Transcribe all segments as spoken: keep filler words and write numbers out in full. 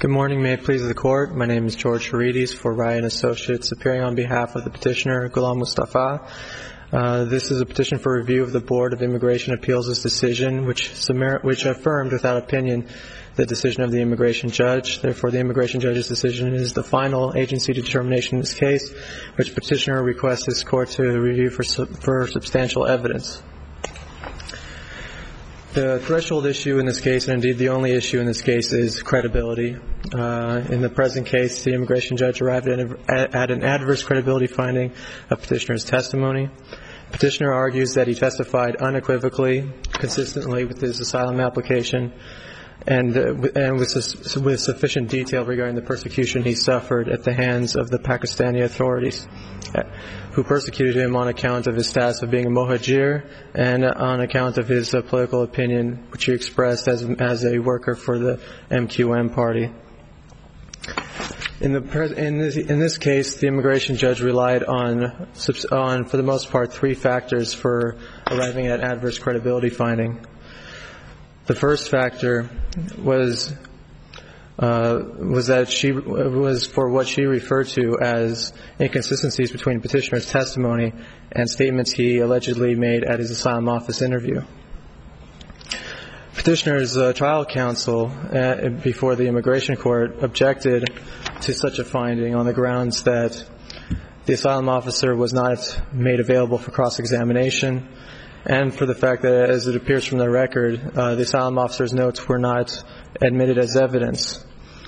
Good morning. May it please the Court. My name is George Harides for Ryan Associates, appearing on behalf of the petitioner, Ghulam Mustafa. Uh, this is a petition for review of the Board of Immigration Appeals' decision, which, which affirmed without opinion the decision of the immigration judge. Therefore, the immigration judge's decision is the final agency determination in this case, which petitioner requests this Court to review for, for substantial evidence. The threshold issue in this case, and indeed the only issue in this case, is credibility. Uh, in the present case, the immigration judge arrived at, a, at an adverse credibility finding of petitioner's testimony. Petitioner argues that he testified unequivocally, consistently with his asylum application, and, uh, and with, with sufficient detail regarding the persecution he suffered at the hands of the Pakistani authorities, who persecuted him on account of his status of being a muhajir and on account of his uh, political opinion, which he expressed as, as a worker for the M Q M party. In, the pres- in, this, in this case, the immigration judge relied on, on, for the most part, three factors for arriving at adverse credibility finding. The first factor was uh, was that she was for what she referred to as inconsistencies between petitioner's testimony and statements he allegedly made at his asylum office interview. Petitioner's uh, trial counsel uh, before the immigration court objected to such a finding on the grounds that the asylum officer was not made available for cross-examination, and for the fact that, as it appears from the record, uh, the asylum officer's notes were not admitted as evidence.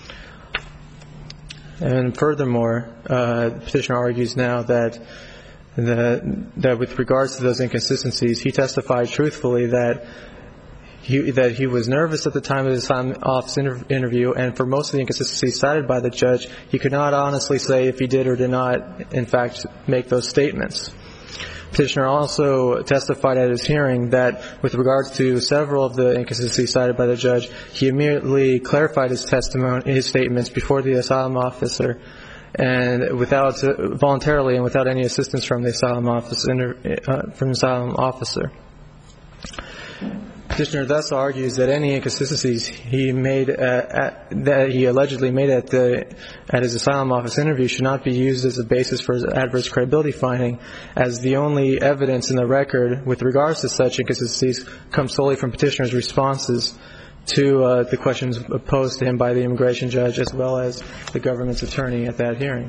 And furthermore, uh, the petitioner argues now that, that that with regards to those inconsistencies, he testified truthfully that he that he was nervous at the time of the asylum office inter- interview, and for most of the inconsistencies cited by the judge, he could not honestly say if he did or did not, in fact, make those statements. Petitioner also testified at his hearing that with regards to several of the inconsistencies cited by the judge, he immediately clarified his testimony, his statements before the asylum officer, and without voluntarily and without any assistance from the asylum office uh, from the asylum officer. Petitioner thus argues that any inconsistencies he made at, at, that he allegedly made at the at his asylum office interview should not be used as a basis for his adverse credibility finding, as the only evidence in the record with regards to such inconsistencies comes solely from petitioner's responses to uh, the questions posed to him by the immigration judge as well as the government's attorney at that hearing.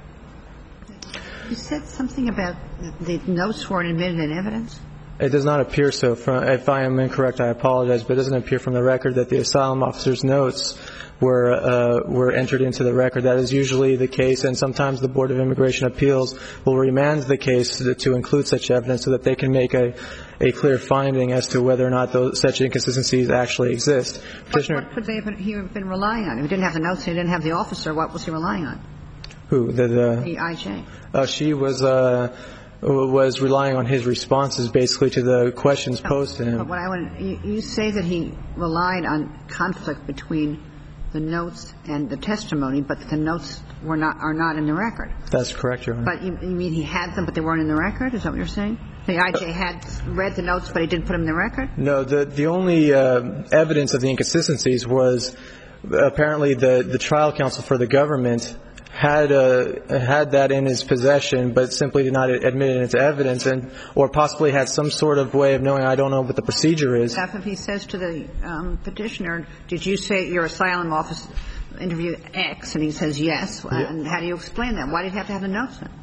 You said something about the notes weren't admitted in evidence? It does not appear so. From, if I am incorrect, I apologize, but it doesn't appear from the record that the asylum officer's notes were uh, were entered into the record. That is usually the case, and sometimes the Board of Immigration Appeals will remand the case to, to include such evidence so that they can make a, a clear finding as to whether or not those, such inconsistencies actually exist. Petitioner, what, what could they have been, he have been relying on? If he didn't have the notes, he didn't have the officer, what was he relying on? Who? The, the, the I J. Uh, she was... Uh, was relying on his responses basically to the questions posed to him. But what I want you, you say that he relied on conflict between the notes and the testimony, but the notes were not are not in the record. That's correct, Your Honor. But you, you mean he had them, but they weren't in the record? Is that what you're saying? The I J had read the notes, but he didn't put them in the record? No, the the only uh, evidence of the inconsistencies was apparently the the trial counsel for the government had uh, had that in his possession, but simply did not admit it into evidence, and or possibly had some sort of way of knowing. I don't know what the procedure is. If he says to the um, petitioner, "Did you say your asylum office interview X?" and he says yes, yeah. And how do you explain that? Why did he have to have the notes then?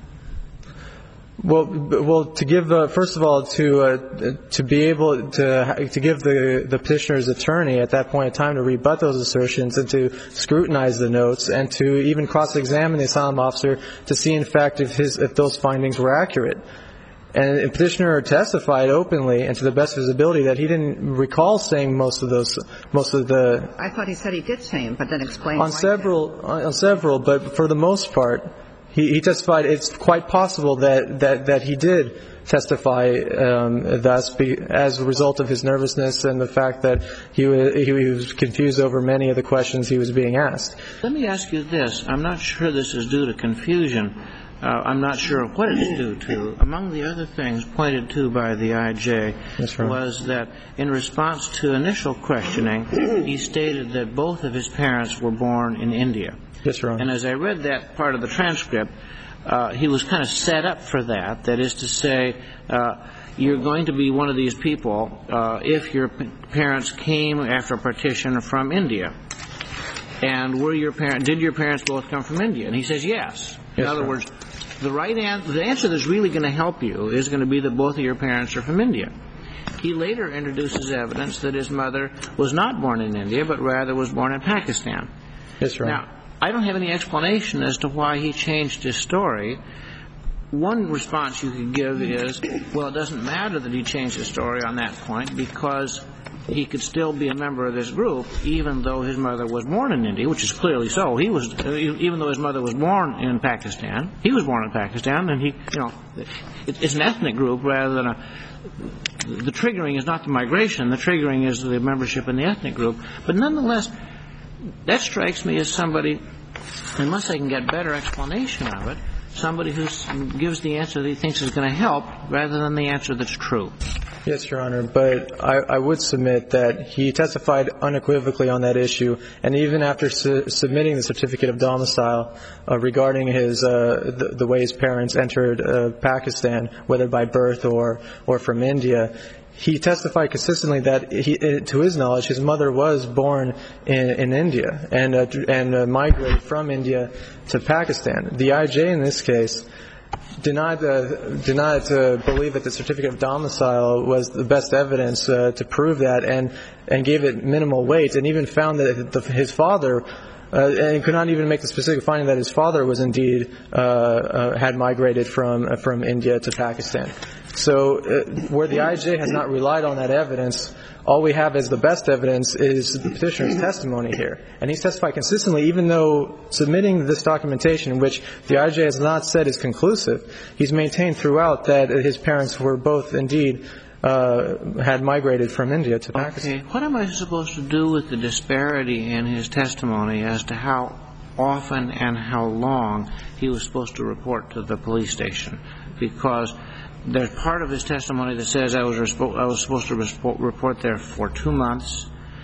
Well, well, to give uh, first of all to uh, to be able to to give the the petitioner's attorney at that point in time to rebut those assertions and to scrutinize the notes and to even cross-examine the asylum officer to see in fact if his if those findings were accurate. And the petitioner testified openly and to the best of his ability that he didn't recall saying most of those most of the. I thought he said he did say them, but then explain on several on several, but for the most part. He, he testified it's quite possible that, that, that he did testify um, thus be, as a result of his nervousness and the fact that he was, he was confused over many of the questions he was being asked. Let me ask you this. I'm not sure this is due to confusion, uh, I'm not sure what it's due to. Among the other things pointed to by the I J was that in response to initial questioning, he stated that both of his parents were born in India. Yes, Your Honor. And as I read that part of the transcript, uh, he was kind of set up for that. That is to say, uh, you're going to be one of these people uh, if your p- parents came after a partition from India. And were your parents, did your parents both come from India? And he says yes. In yes, other sir. words, the right answer, the answer that's really going to help you is going to be that both of your parents are from India. He later introduces evidence that his mother was not born in India, but rather was born in Pakistan. Yes, sir. Now, I don't have any explanation as to why he changed his story. One response you could give is, well, it doesn't matter that he changed his story on that point because he could still be a member of this group even though his mother was born in India, which is clearly so. He was, even though his mother was born in Pakistan, he was born in Pakistan, and he, you know, it's an ethnic group rather than a. The triggering is not the migration. The triggering is the membership in the ethnic group. But nonetheless, that strikes me as somebody, unless I can get better explanation of it, somebody who gives the answer that he thinks is going to help rather than the answer that's true. Yes, Your Honor, but I, I would submit that he testified unequivocally on that issue, and even after su- submitting the certificate of domicile uh, regarding his uh, the, the way his parents entered uh, Pakistan, whether by birth or, or from India, he testified consistently that, he, to his knowledge, his mother was born in, in India and uh, and uh, migrated from India to Pakistan. The I J in this case did not uh, did not uh, believe that the certificate of domicile was the best evidence uh, to prove that, and and gave it minimal weight, and even found that the, his father. Uh, and could not even make the specific finding that his father was indeed uh, uh, had migrated from uh, from India to Pakistan. So, uh, where the I J has not relied on that evidence, all we have as the best evidence is the petitioner's testimony here. And he's testified consistently, even though submitting this documentation, which the I J has not said is conclusive, he's maintained throughout that his parents were both indeed Uh, had migrated from India to Pakistan. Okay. What am I supposed to do with the disparity in his testimony as to how often and how long he was supposed to report to the police station? Because there's part of his testimony that says I was, respo- I was supposed to respo- report there for two months.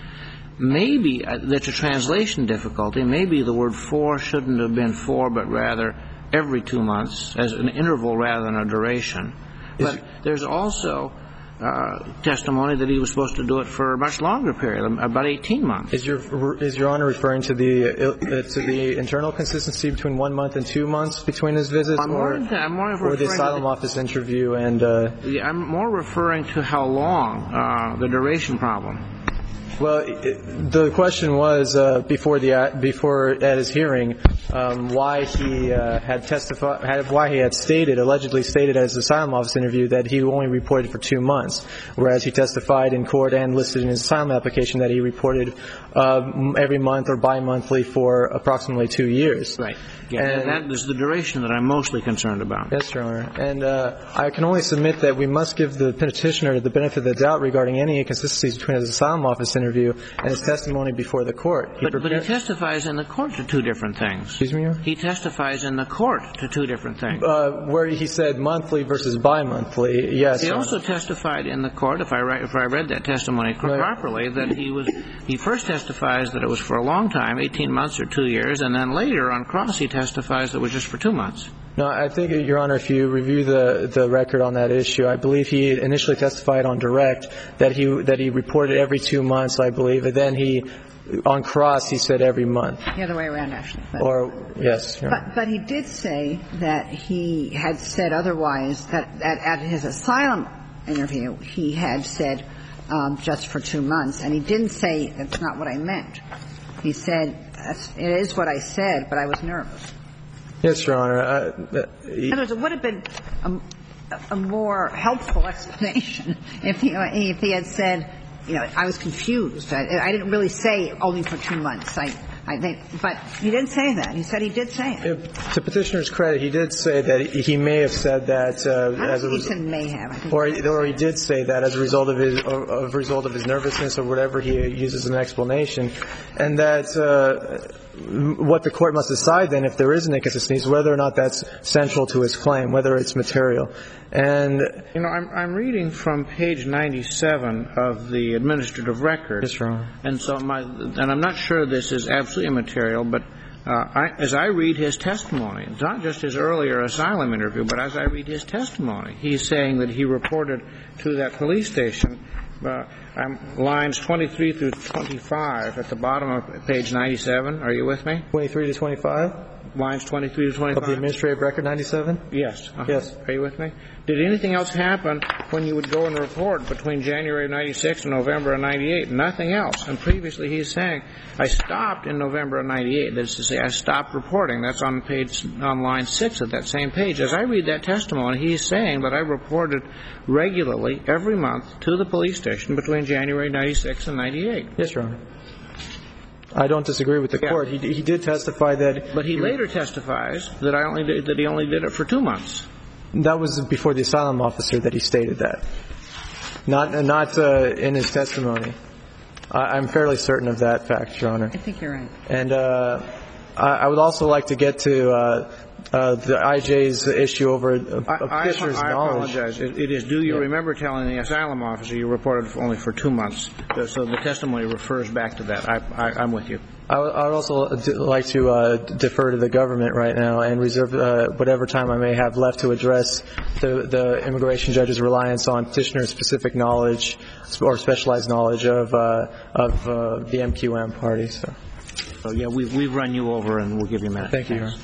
Maybe uh, there's a translation difficulty. Maybe the word for shouldn't have been for, but rather every two months, as an interval rather than a duration. But there's also Uh, testimony that he was supposed to do it for a much longer period, about eighteen months. Is your is Your Honor referring to the uh, to the internal consistency between one month and two months between his visits, I'm or, more, I'm more or the asylum the, office interview? And uh, yeah, I'm more referring to how long, uh, the duration problem. Well, it, the question was uh, before the before at his hearing um, why he uh, had testified, had, why he had stated, allegedly stated at his asylum office interview that he only reported for two months, whereas he testified in court and listed in his asylum application that he reported uh, every month or bi-monthly for approximately two years. Right. Yeah, and that is the duration that I'm mostly concerned about. Yes, Your Honor. And uh, I can only submit that we must give the petitioner the benefit of the doubt regarding any inconsistencies between his asylum office interview and his testimony before the court. He but, but he testifies in the court to two different things. Excuse me, Your Honor? He testifies in the court to two different things. Uh, where he said monthly versus bi-monthly, yes. He also testified in the court, if I, re- if I read that testimony right. properly, that he was, he first testifies that it was for a long time, eighteen months or two years, and then later on cross he testifies that it was just for two months. No, I think, Your Honor, if you review the the record on that issue, I believe he initially testified on direct that he that he reported every two months, I believe, and then he, on cross, he said every month. The other way around, actually. But, or yes, Your Honor. But, but he did say that he had said otherwise, that at, at his asylum interview he had said um, just for two months, and he didn't say that's not what I meant. He said it is what I said, but I was nervous. Yes, Your Honor. Uh, In other words, it would have been a, a more helpful explanation if he, if he had said, you know, I was confused. I, I didn't really say only for two months. I, I think, but he didn't say that. He said he did say it. If, to petitioner's credit, he did say that he may have said that uh, I as a he result, said may have, I think or he, or he did say that as a result of his or, of result of his nervousness or whatever he uses as an explanation, and that. Uh, what the court must decide then, if there is an inconsistency, is whether or not that's central to his claim, whether it's material. And you know, I'm, I'm reading from page ninety-seven of the administrative record. Yes, Your Honor. And so my, and I'm not sure this is absolutely immaterial, but uh, I, as I read his testimony, it's not just his earlier asylum interview, but as I read his testimony, he's saying that he reported to that police station. Uh, I'm lines twenty-three through twenty-five at the bottom of page ninety-seven. Are you with me? twenty-three to twenty-five? Lines twenty-three to twenty-five. Of the administrative record ninety-seven? Yes. Uh-huh. Yes. Are you with me? Did anything else happen when you would go and report between January of ninety-six and November of ninety-eight? Nothing else. And previously he's saying, I stopped in November of ninety-eight. That is to say, I stopped reporting. That's on page, on line six of that same page. As I read that testimony, he's saying that I reported regularly every month to the police station between January ninety-six and ninety-eight. Yes, Your Honor. I don't disagree with the yeah. court. He, he did testify that. But he, he later testifies that I only did, that he only did it for two months. That was before the asylum officer that he stated that. Not not uh, in his testimony. I, I'm fairly certain of that fact, Your Honor. I think you're right. And uh, I, I would also like to get to uh, uh, the I J's issue over uh, Fisher's I, I knowledge. apologize. It, it is. Do you yeah. remember telling the asylum officer you reported for only for two months? So the testimony refers back to that. I, I, I'm with you. I would also like to uh, defer to the government right now and reserve uh, whatever time I may have left to address the, the immigration judge's reliance on petitioner's specific knowledge or specialized knowledge of uh, of uh, the M Q M party. So, so yeah, we've we've run you over, and we'll give you a minute. Thank you, Your Honor.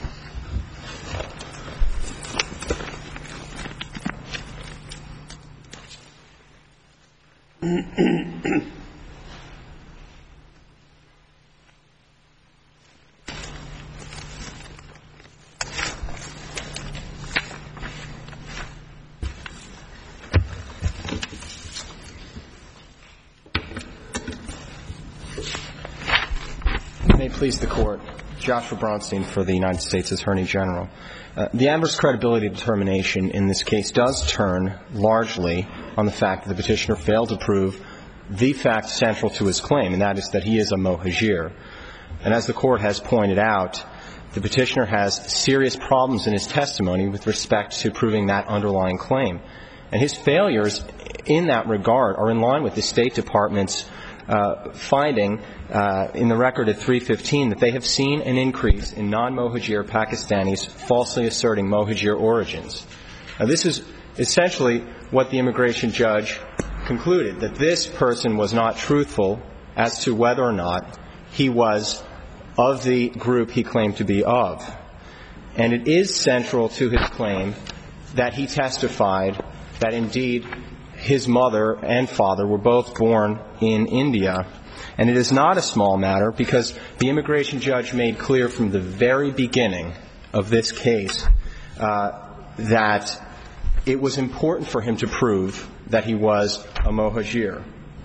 May it please the Court. Joshua Bronstein for the United States Attorney General. Uh, the adverse credibility determination in this case does turn largely on the fact that the petitioner failed to prove the fact central to his claim, and that is that he is a Mohajir. And as the Court has pointed out, the petitioner has serious problems in his testimony with respect to proving that underlying claim. And his failures in that regard are in line with the State Department's uh, finding uh, in the record at three fifteen that they have seen an increase in non-Mohajir Pakistanis falsely asserting Mohajir origins. Now, this is essentially what the immigration judge concluded, that this person was not truthful as to whether or not he was of the group he claimed to be of. And it is central to his claim that he testified that indeed his mother and father were both born in India. And it is not a small matter because the immigration judge made clear from the very beginning of this case uh, that it was important for him to prove that he was a Mohajir.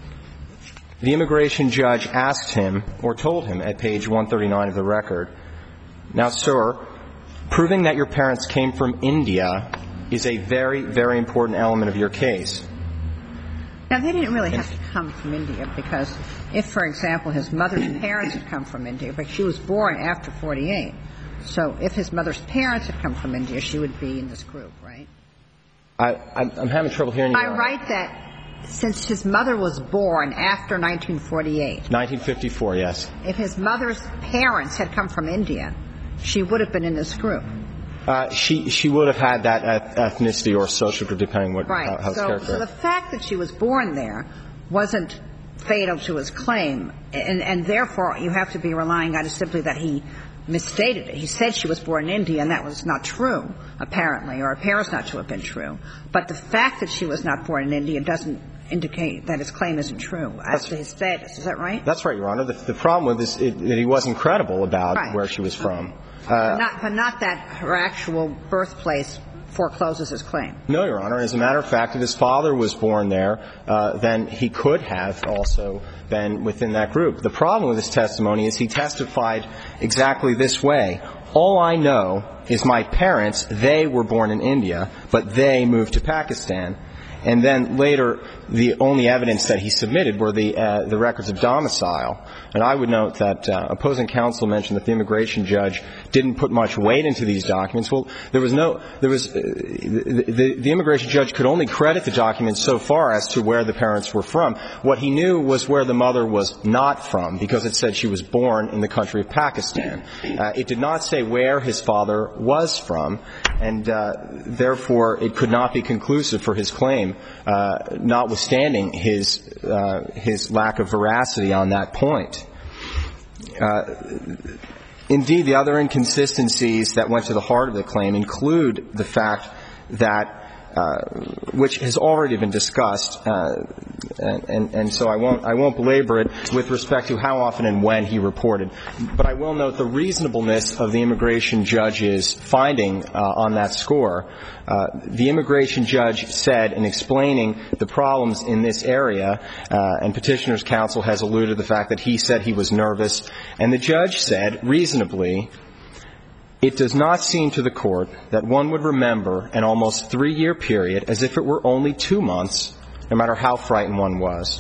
The immigration judge asked him, or told him at page one thirty-nine of the record, now, sir, proving that your parents came from India is a very, very important element of your case. Now, they didn't really have to come from India because if, for example, his mother's parents had come from India, but she was born after forty-eight, so if his mother's parents had come from India, she would be in this group, right? I, I'm, I'm having trouble hearing you. I write that since his mother was born after nineteen forty-eight. nineteen fifty-four, yes. If his mother's parents had come from India, she would have been in this group. Uh, she she would have had that ethnicity or social group, depending what right. how, how so, it's so the fact that she was born there wasn't fatal to his claim, and, and therefore you have to be relying on simply that he misstated it. He said she was born in India, and that was not true, apparently, or appears not to have been true. But the fact that she was not born in India doesn't indicate that his claim isn't true as to his status. Is that right? That's right, Your Honor. The, the problem with this is that he wasn't credible about right. where she was from. Okay. Uh, but, not, but not that her actual birthplace forecloses his claim. No, Your Honor. As a matter of fact, if his father was born there, uh, then he could have also been within that group. The problem with his testimony is he testified exactly this way. All I know is my parents, they were born in India, but they moved to Pakistan. And then later, the only evidence that he submitted were the uh, the records of domicile. And I would note that uh, opposing counsel mentioned that the immigration judge didn't put much weight into these documents. Well, there was no there was uh, the, the, the immigration judge could only credit the documents so far as to where the parents were from. What he knew was where the mother was not from, because it said she was born in the country of Pakistan. Uh, it did not say where his father was from, and uh, therefore it could not be conclusive for his claim, uh, notwithstanding his uh, his lack of veracity on that point. Uh, indeed, the other inconsistencies that went to the heart of the claim include the fact that Uh, which has already been discussed, uh, and, and, and so I won't, I won't belabor it with respect to how often and when he reported. But I will note the reasonableness of the immigration judge's finding uh, on that score. Uh, the immigration judge said in explaining the problems in this area, uh, and Petitioner's counsel has alluded to the fact that he said he was nervous, and the judge said reasonably, "It does not seem to the court that one would remember an almost three-year period as if it were only two months, no matter how frightened one was."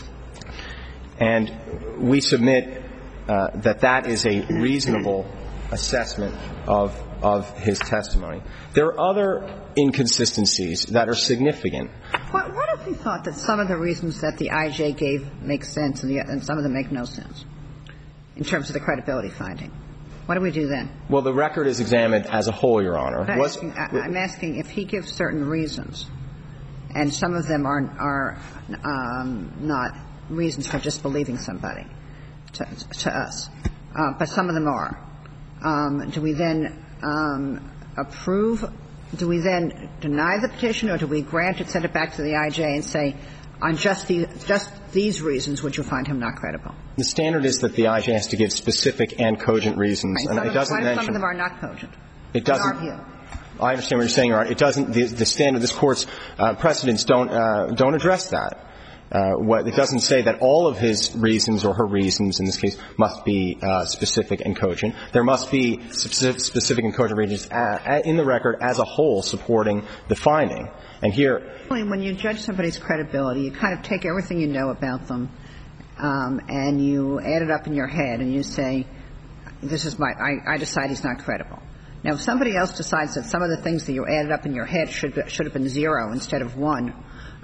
And we submit uh, that that is a reasonable assessment of of his testimony. There are other inconsistencies that are significant. What, what if we thought that some of the reasons that the I J gave make sense and, the, and some of them make no sense in terms of the credibility finding? What do we do then? Well, the record is examined as a whole, Your Honor. I'm asking, I'm asking if he gives certain reasons, and some of them are, are um, not reasons for disbelieving somebody to, to us, uh, but some of them are. Um, do we then um, approve? Do we then deny the petition, or do we grant it, send it back to the I J and say, on just the, just these reasons, would you find him not credible? The standard is that the I J has to give specific and cogent reasons, right. and some it doesn't of, mention. Some of them are not cogent. It doesn't. In our view. I understand what you're saying, Your Honor. It doesn't. The, the standard, this Court's uh, precedents don't uh, don't address that. Uh, what, it doesn't say that all of his reasons or her reasons in this case must be uh, specific and cogent. There must be specific, specific and cogent reasons uh, in the record as a whole supporting the finding. And here, when you judge somebody's credibility, you kind of take everything you know about them, um, and you add it up in your head, and you say, "This is my. I, I decide he's not credible." Now, if somebody else decides that some of the things that you added up in your head should be, should have been zero instead of one,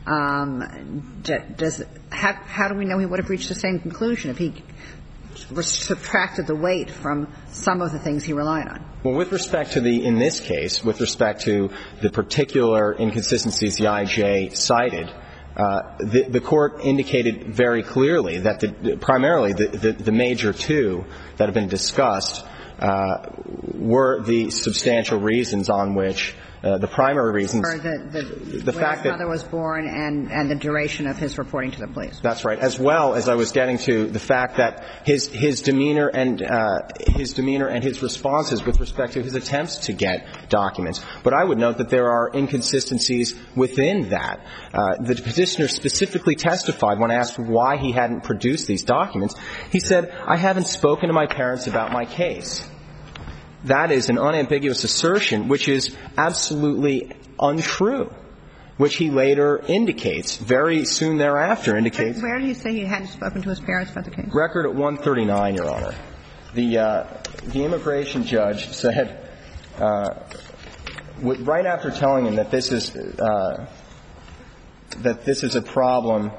um, does how, how do we know he would have reached the same conclusion if he subtracted the weight from some of the things he relied on? Well, with respect to the, in this case, with respect to the particular inconsistencies the I J cited, uh, the, the Court indicated very clearly that the, primarily the, the, the major two that have been discussed uh, were the substantial reasons on which Uh, the primary reasons, or the, the, the fact his that mother was born and, and the duration of his reporting to the police. That's right. As well as I was getting to the fact that his his demeanor and uh, his demeanor and his responses with respect to his attempts to get documents. But I would note that there are inconsistencies within that. Uh, the petitioner specifically testified when asked why he hadn't produced these documents. He said, "I haven't spoken to my parents about my case." That is an unambiguous assertion which is absolutely untrue, which he later indicates, very soon thereafter indicates. Where did he say he hadn't spoken to his parents about the case? Record at one thirty-nine, Your Honor. The, uh, the immigration judge said, uh, right after telling him that this is, uh, that this is a problem,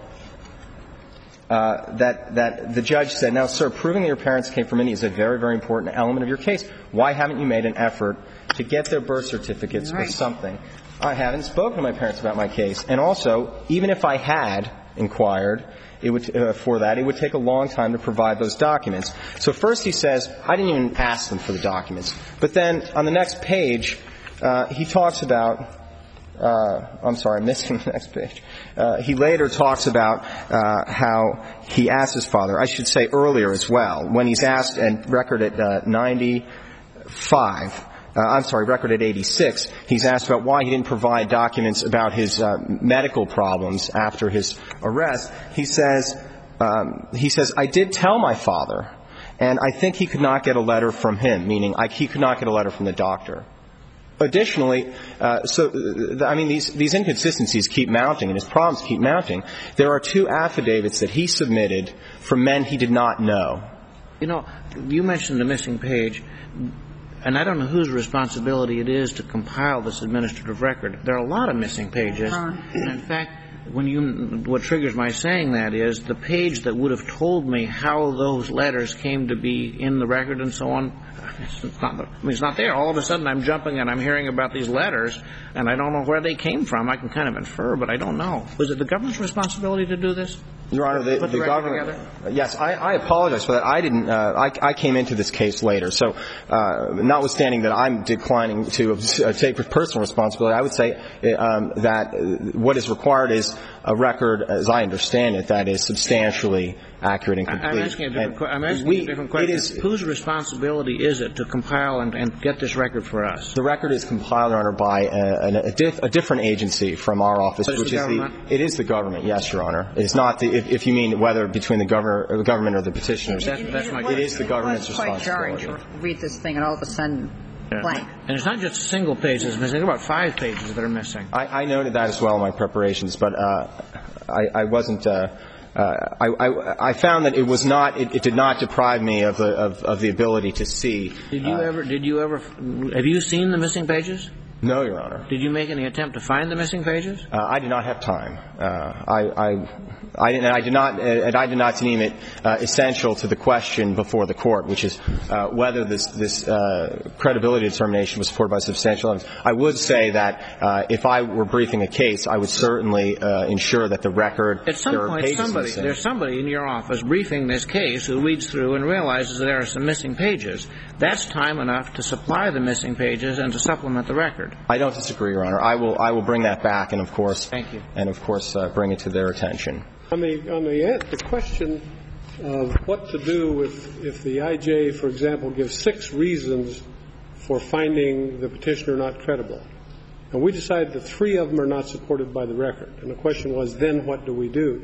Uh, that, that the judge said, "Now, sir, proving that your parents came from India is a very, very important element of your case. Why haven't you made an effort to get their birth certificates right. or something?" "I haven't spoken to my parents about my case. And also, even if I had inquired it would, uh, for that, it would take a long time to provide those documents." So first he says, "I didn't even ask them for the documents." But then on the next page, uh, he talks about Uh, I'm sorry, I'm missing the next page. Uh, he later talks about uh, how he asked his father, I should say earlier as well, when he's asked, and record at uh, ninety-five, uh, I'm sorry, record at eighty-six, he's asked about why he didn't provide documents about his uh, medical problems after his arrest. He says, um, he says, "I did tell my father, and I think he could not get a letter from him," meaning I, he could not get a letter from the doctor. Additionally, uh, so, uh, I mean, these, these inconsistencies keep mounting and his problems keep mounting. There are two affidavits that he submitted from men he did not know. You know, you mentioned the missing page, and I don't know whose responsibility it is to compile this administrative record. There are a lot of missing pages. And in fact, when you, what triggers my saying that is the page that would have told me how those letters came to be in the record and so on, it's not, I mean, it's not there. All of a sudden I'm jumping and I'm hearing about these letters, and I don't know where they came from. I can kind of infer, but I don't know. Was it the government's responsibility to do this? Your Honor, the, the, the government. Yes, I, I apologize for that. I didn't. Uh, I, I came into this case later, so uh, notwithstanding that I'm declining to uh, take personal responsibility, I would say um, that what is required is a record, as I understand it, that is substantially accurate and complete. I'm asking a different, qu- I'm asking we, a different question. It is, whose responsibility is it to compile and, and get this record for us? The record is compiled, Your Honor, by a, a, diff, a different agency from our office, But which the is the. It is the government. Yes, Your Honor. It is not the. If, if you mean whether between the governor, or the government or the petitioners, That's, that's my it is the government's It was quite jarring responsibility. to read this thing and all of a sudden blank. And it's not just a single page that's missing. There are about five pages that are missing. I, I noted that as well in my preparations, but uh, I, I wasn't. Uh, uh, I, I, I found that it was not. It, it did not deprive me of the of, of the ability to see. Did you uh, ever? Did you ever? Have you seen the missing pages? No, Your Honor. Did you make any attempt to find the missing pages? Uh, I did not have time. Uh, I, I, I, and I did not, and I did not deem it uh, essential to the question before the court, which is uh, whether this, this uh, credibility determination was supported by substantial evidence. I would say that uh, if I were briefing a case, I would certainly uh, ensure that the record. At some there point, are pages somebody, missing. there's somebody in your office briefing this case who reads through and realizes that there are some missing pages. That's time enough to supply the missing pages and to supplement the record. I don't disagree, Your Honor. I will. I will bring that back, and of course, Thank you. and of course, uh, bring it to their attention. On the on the, the question of what to do if if the I J, for example, gives six reasons for finding the petitioner not credible, and we decide that three of them are not supported by the record, and the question was, then what do we do?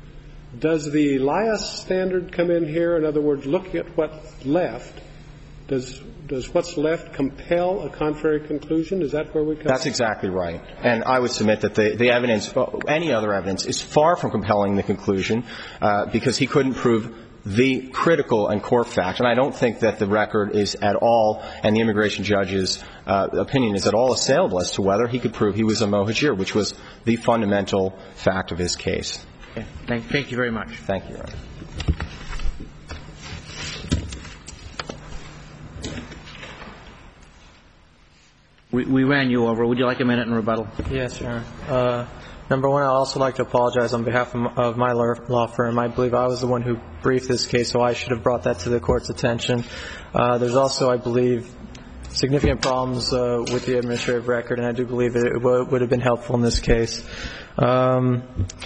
Does the Elias standard come in here? In other words, looking at what's left, does Does what's left compel a contrary conclusion? Is that where we come? That's exactly right. And I would submit that the, the evidence, any other evidence, is far from compelling the conclusion uh, because he couldn't prove the critical and core fact. And I don't think that the record is at all, and the immigration judge's uh, opinion is at all assailable as to whether he could prove he was a Mohajir, which was the fundamental fact of his case. Okay. Thank, thank you very much. Thank you, Your Honor. We, we ran you over. Would you like a minute in rebuttal? Yes, Your Honor. Uh, number one, I'd also like to apologize on behalf of, of my law firm. I believe I was the one who briefed this case, so I should have brought that to the court's attention. Uh, there's also, I believe, significant problems uh, with the administrative record, and I do believe it w- would have been helpful in this case. Um,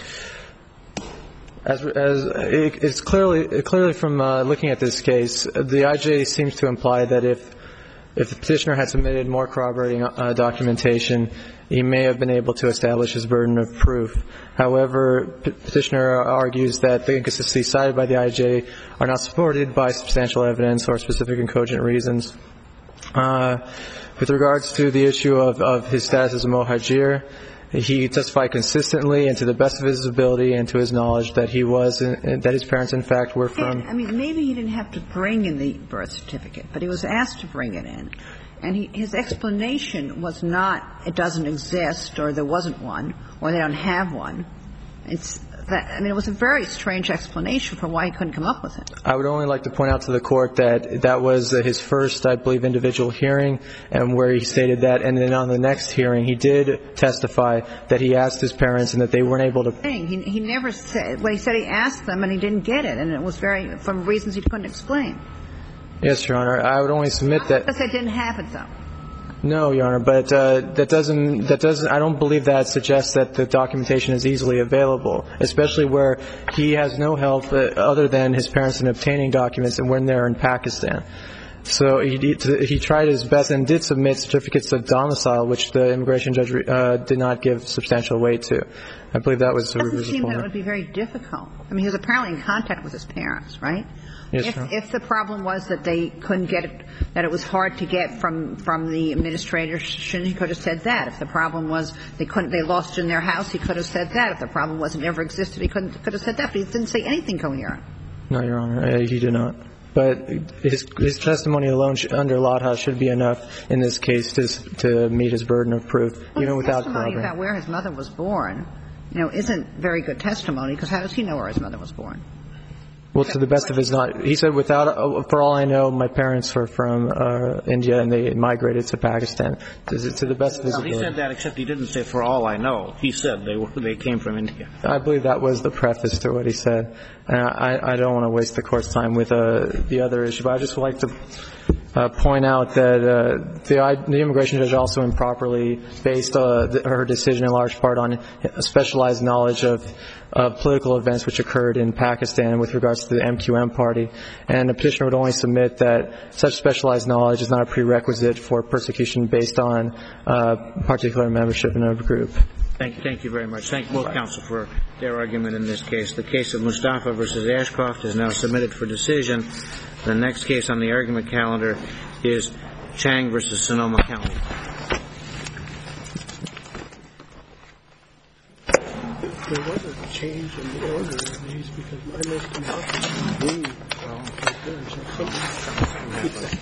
As, as it, it's clearly clearly from uh, looking at this case, the I J seems to imply that if if the petitioner had submitted more corroborating uh, documentation, he may have been able to establish his burden of proof. However, p- petitioner argues that the inconsistencies cited by the I J are not supported by substantial evidence or specific and cogent reasons. Uh, with regards to the issue of, of his status as a Mohajir, he testified consistently and to the best of his ability and to his knowledge that he was, in, that his parents, in fact, were from. I mean, maybe he didn't have to bring in the birth certificate, but he was asked to bring it in. And he, his explanation was not, it doesn't exist, or there wasn't one, or they don't have one. It's that, I mean, it was a very strange explanation for why he couldn't come up with it. I would only like to point out to the court that that was his first, I believe, individual hearing, and where he stated that. And then on the next hearing, he did testify that he asked his parents and that they weren't able to. He, he never said, well, he said he asked them and he didn't get it, and it was very, from reasons he couldn't explain. Yes, Your Honor. I would only submit that. Because they didn't have it, though. No, Your Honor, but uh, that doesn't, that doesn't, I don't believe that suggests that the documentation is easily available, especially where he has no help uh, other than his parents in obtaining documents and when they're in Pakistan. So he, he tried his best and did submit certificates of domicile, which the immigration judge uh, did not give substantial weight to. I believe that was the It doesn't seem point. that it would be very difficult. I mean, he was apparently in contact with his parents, right? Yes, if, sir. if the problem was that they couldn't get it, that it was hard to get from, from the administrator, shouldn't he could have said that? If the problem was they couldn't, they lost in their house, he could have said that. If the problem was it never existed, he couldn't, could have said that. But he didn't say anything coherent. No, Your Honor, uh, he did not. But his, his testimony alone sh- under Lodha should be enough in this case to to meet his burden of proof, well, even his without testimony corroborating. about where his mother was born, you know, isn't very good testimony, because how does he know where his mother was born? Well, to the best of his knowledge, he said, without, uh, for all I know, my parents were from uh, India and they migrated to Pakistan. To, to the best of his Well, he ability. said that, except he didn't say for all I know. He said they were they came from India. I believe that was the preface to what he said. And I, I don't want to waste the Court's time with uh, the other issue, but I just would like to uh, point out that uh, the, the immigration judge also improperly based uh, the, her decision in large part on specialized knowledge of of political events which occurred in Pakistan with regards to the M Q M party. And the petitioner would only submit that such specialized knowledge is not a prerequisite for persecution based on uh, particular membership in a group. Thank you, thank you very much. Thank both counsel for their argument in this case. The case of Mustafa versus Ashcroft is now submitted for decision. The next case on the argument calendar is Chang versus Sonoma County. There was a change in the order of these because my list came out as green. Well, right there, so something.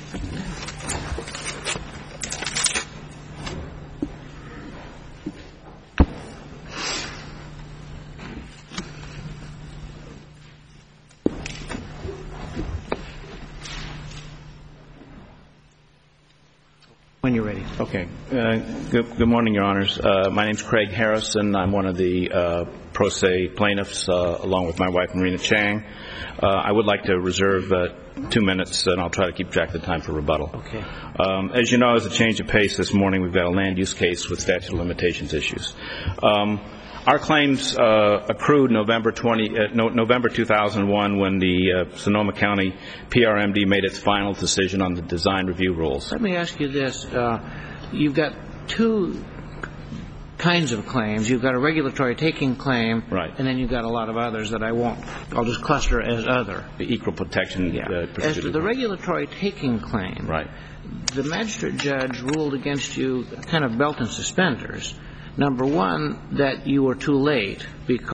When you're ready. Okay. Uh, good, good morning, Your Honors. Uh, my name's Craig Harrison. I'm one of the uh, pro se plaintiffs, uh, along with my wife, Marina Chang. Uh, I would like to reserve uh, two minutes, and I'll try to keep track of the time for rebuttal. Okay. Um, as you know, as a change of pace this morning, we've got a land use case with statute of limitations issues. Um, Our claims uh, accrued November twentieth, uh, no, November two thousand one when the uh, Sonoma County P R M D made its final decision on the design review rules. Let me ask you this. Uh, you've got two kinds of claims. You've got a regulatory taking claim, right, and then you've got a lot of others that I won't, I'll just cluster as other. The equal protection. Yeah. Uh, as to the regulatory taking claim, right, the magistrate judge ruled against you kind of belt and suspenders. Number one, that you were too late because